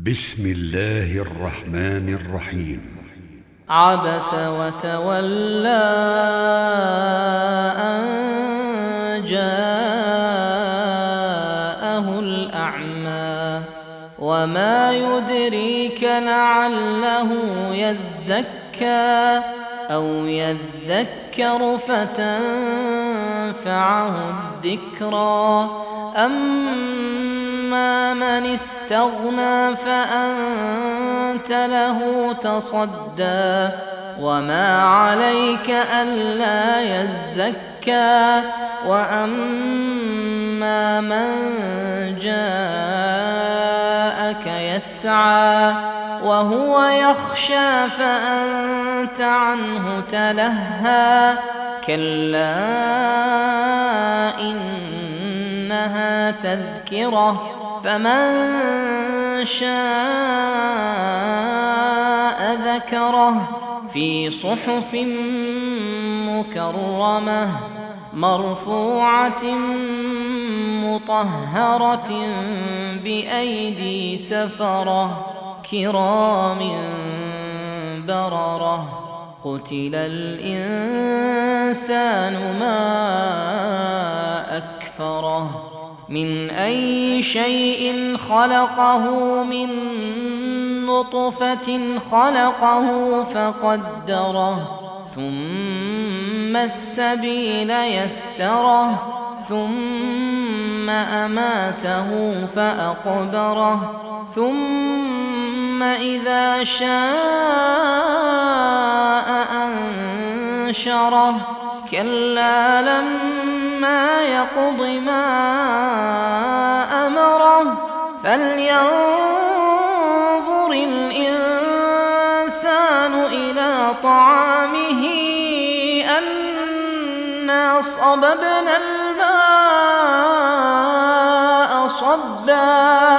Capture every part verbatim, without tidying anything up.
بسم الله الرحمن الرحيم. عبس وتولى أن جاءه الأعمى وما يدريك لعله يزكى أو يذكر فتنفعه الذكرى أما من استغنى فأنت له تصدى وما عليك ألا يزكى وأما من جاءك يسعى وهو يخشى فأنت عنه تلهى كلا إنها تذكرة فمن شاء ذكره في صحف مكرمة مرفوعة مطهرة بأيدي سفرة كرام بررة قتل الإنسان ما أكفره من أي شيء خلقه من نطفة خلقه فقدره ثم السبيل يسره ثم أماته فأقبره ثم إذا شاء أنشره كلا لما يقض ما أمره فلينظر الإنسان إلى طعامه أنا صببنا الماء صبا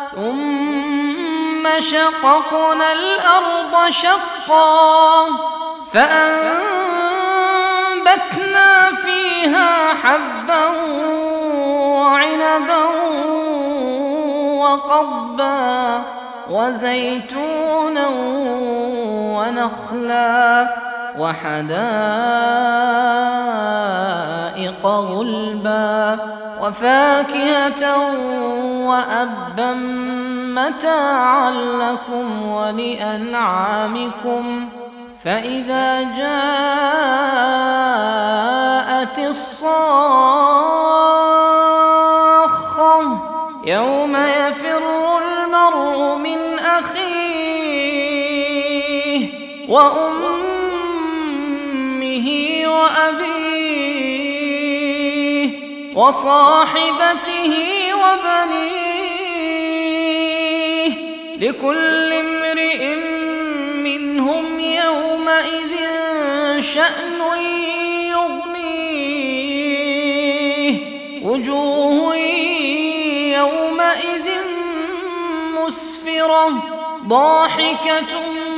ثم شققنا الأرض شقا فأنبتنا فيها حبا وعنبا وقضبا وزيتونا ونخلا وحدائق غلبا وفاكهة وأبا متاعا لكم ولأنعامكم فإذا جاءت الصاخة يوم يفر المرء من أخيه وأمه وأبيه وصاحبته وبنيه لكل امرئ منهم يومئذ شأن يغنيه وجوه يومئذ مسفرة ضاحكة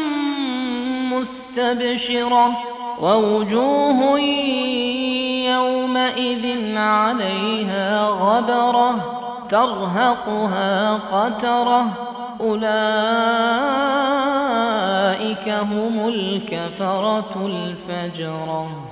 مستبشرة ووجوه يومئذ عليها غبرة ترهقها قترة أولئك هم الكفرة الفجرة.